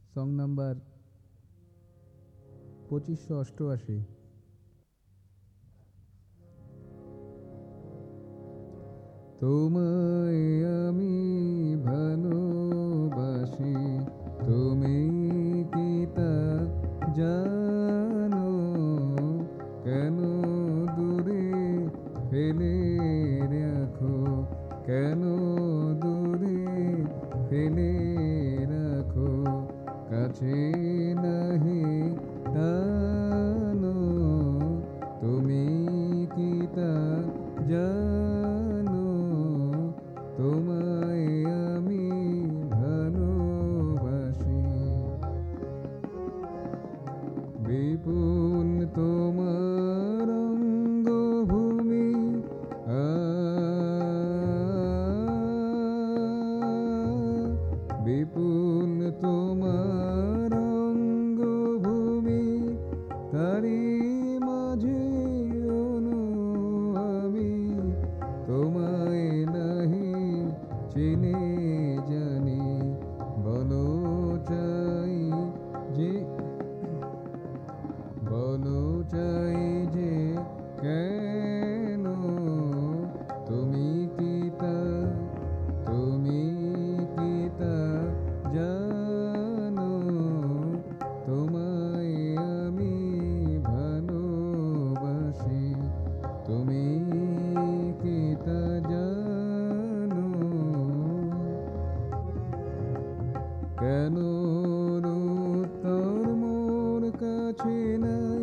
Song number 2588। তোমায় আমি ভালোবাসি, তুমি কি তা জানো? কেন দূরে ফেলে রাখো, কেন দূরে ফেলে রাখো, কাছে নাহি টানো? তুমি কি তা জানো? তোমায় আমি ভালোবাসি। বিপুল তোমার অঙ্গভূমি, বিপুল তোমার অঙ্গভূমি, তারি মাঝে অনু আমি, তোমায় নাহি চিনে জানি। বলো চাই যে, বলো চাই যে কেন? তুমি কি তা, তুমি কি তা জানো? তোমায় আমি ভালোবাসি, তুমি কি তা জানো? কেন উত্তর মোর কাছে নাই,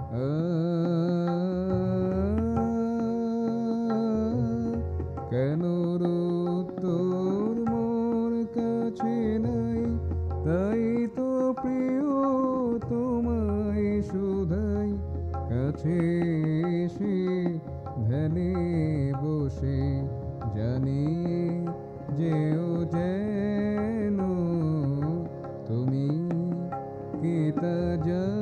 কেন উত্তর মোর কাছে নাই? তাই তো প্রিয় তোমায় শুধাই, কাছে এসে ধ্যানে বসে জানিয়ে যেও যেন। তুমি কি তা জানো?